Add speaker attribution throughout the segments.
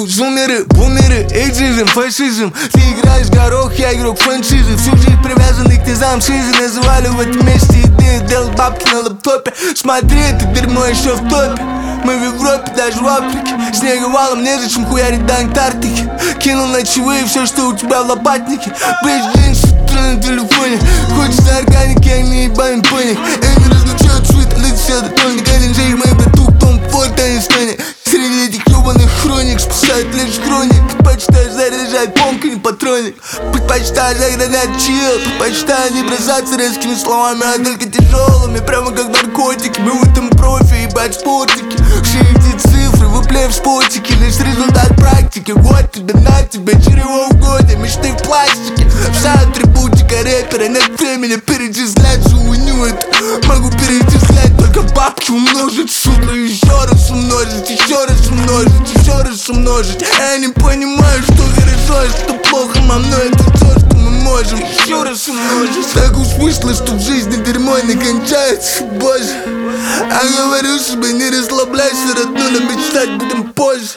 Speaker 1: зумеры, бумеры, эйджизм, фашизм. Ты играешь горох, я игрок франшизы. Всю жизнь привязанный к низам шизы. Называли в этом месте идею делать бабки на лаптопе. Смотри, это дерьмо еще в топе. Мы в Европе, даже в Африке. Снеговалом незачем хуярить до Антарктики. Кинул на чаевые все, что у тебя в лопатнике. Блядь, джинсы на телефоне. Хочется органики, а не ебаем пони. Они разлучают свит, лиц все до тоника. Один жейк, мой братух, Том Форд, а не Стони. Среди этих ебаных хроник спасают лишь хроник. Предпочитаю заряжать помпу, не патроник. Предпочитаю загонять чил. Предпочитаю не бросаться резкими словами, а только тяжелыми. Прямо как наркотики. Мы в этом профи, ебать спортики. Все эти цифры, выплев в спортике. Лишь результат практики. Вот тебе, на тебе, чревоугодие. Мечты в пластике. Вся атрибутика рэпера. Нет времени перечислять жуйню это. Могу перечислять только бабки умножить. Сука, еще раз умножить, еще раз умножить, еще раз умножить. Я не понимаю, что хорошо, а что плохо. Мамно, это все, что мы можем. Еще раз умножить. Так уж вышло, что в жизни дерьмо не кончается, боже. А говорю себе, не расслабляйся, родной, но мечтать будем позже.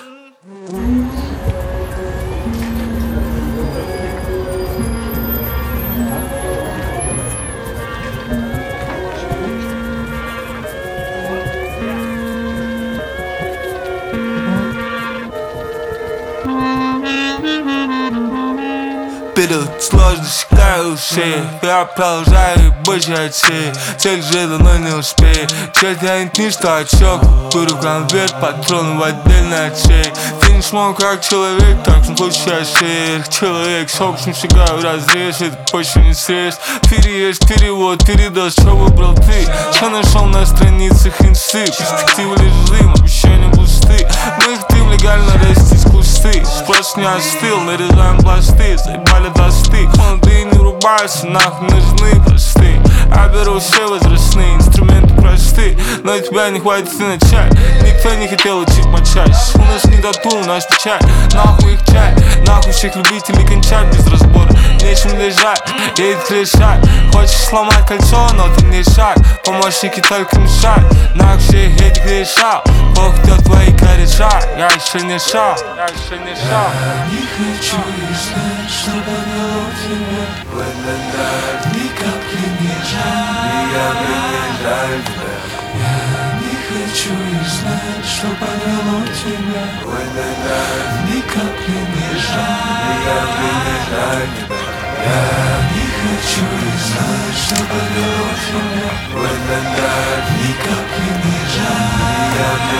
Speaker 1: Перед сложностью карусели я продолжаю бычать все. Цель же давно не успею. Цель тянет ничто отчёк. Беру конверт, патрон в отдельный отсек. Ты не смог как человек, так что получаешь их. Человек с общим шагаю разрез. Это почти не срез. Переезд, перевод, передоз. Что выбрал ты? Что нашел на страницах инсты? Перспективы лишь дым, обещания пусты. Мы их дым легально растить кусты. Спрос не остыл, нарезаем пласты. Заебали досты, молодые не врубаются, нахуй нужны простые. Я беру все возрастные, инструменты просты, но тебя не хватит и начать. Никто не хотел учить мочать. У нас не тату, у нас печать. Нахуй их чай, нахуй всех любителей кончать без разбора. Нечем лежать, едет решать. Хочешь сломать кольцо, но ты не шаг. Помощники только мешают, нахуй всех этих решал. Бог кто твои кореша, я еще не шел, я еще не шел.
Speaker 2: Не хочу и знать, что подвело тебя. Ни капли не жаль, я не хочу и знать, что подвело тебя. Ни капли не жаль, я не хочу и знать, что подвело тебя. Ни капли не жаль,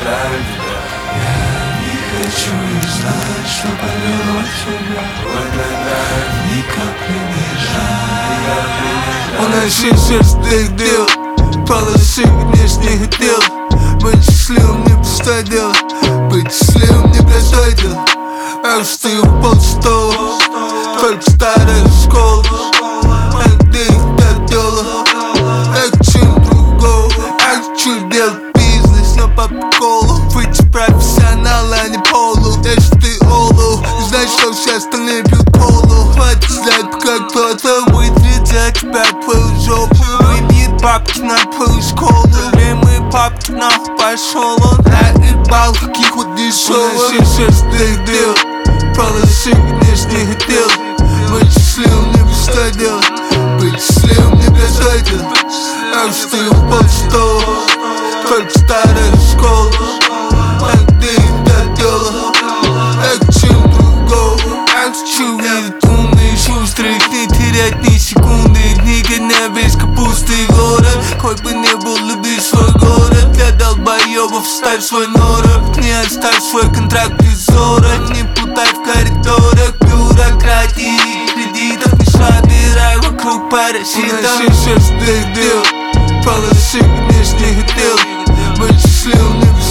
Speaker 2: я не хочу и знать, что подвело тебя. Ни капли не жаль.
Speaker 1: У нас есть шерстных дел. Полосы, конечно, не хотел. Быть счастливым не простое дело. Быть счастливым не простое дело. Я встаю в полстова. Только старая школа. А где их додело? Я хочу другого. Я хочу делать бизнес, но по приколу. Быть профессионал, а не полу. Если ты олу, не знаешь, что все остальные пьют колу. Хватит ждать, пока кто-то выйдет за тебя твою жопу. Выбьет бабки на твою школу. Время папки нахуй пошел. Он наебал каких вот дешевых. У нас есть шерстных дел. Полосы, конечно, не хотел. Быть счастливым не простое дело. Быть счастливым не простое дело. Я встаю в полстова. Только старая школа. А где это дело? Я хочу другого. Я хочу видеть умные, шустрых. Не терять ни секунды. Никогда без капусты город. Хоть бы не был, люби свой город. Для долбоебов ставь свой норок. Не оставь свой контракт без зорок. Не путай в коридорах бюрократии и кредитов. Не собирай вокруг паразитов. У нас есть шерстных дел. Полосы, конечно, не хотел. Быть счастливым не